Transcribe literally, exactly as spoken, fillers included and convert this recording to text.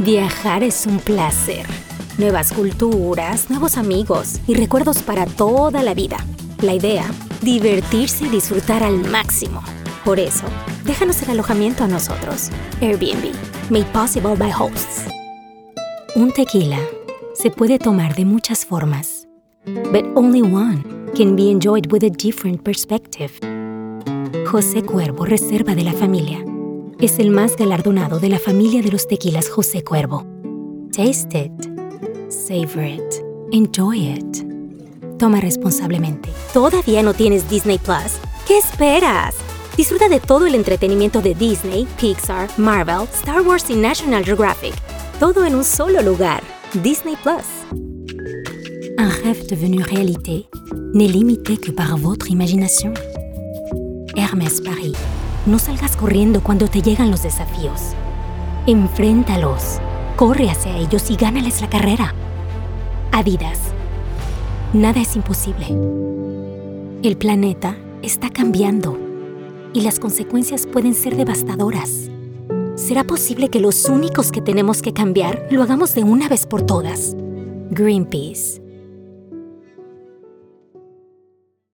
Viajar es un placer. Nuevas culturas, nuevos amigos y recuerdos para toda la vida. La idea, divertirse y disfrutar al máximo. Por eso, déjanos el alojamiento a nosotros. Airbnb, made possible by hosts. Un tequila se puede tomar de muchas formas, but only one can be enjoyed with a different perspective. José Cuervo Reserva de la Familia es el más galardonado de la familia de los tequilas José Cuervo. Taste it, savor it, enjoy it. Toma responsablemente. ¿Todavía no tienes Disney Plus? ¿Qué esperas? Disfruta de todo el entretenimiento de Disney, Pixar, Marvel, Star Wars y National Geographic. Todo en un solo lugar. Disney Plus. Un rêve devenu réalité n'est limité que par votre imagination. Hermès Paris. No salgas corriendo cuando te llegan los desafíos. Enfréntalos, corre hacia ellos y gánales la carrera. Adidas. Nada es imposible. El planeta está cambiando y las consecuencias pueden ser devastadoras. ¿Será posible que los únicos que tenemos que cambiar lo hagamos de una vez por todas? Greenpeace.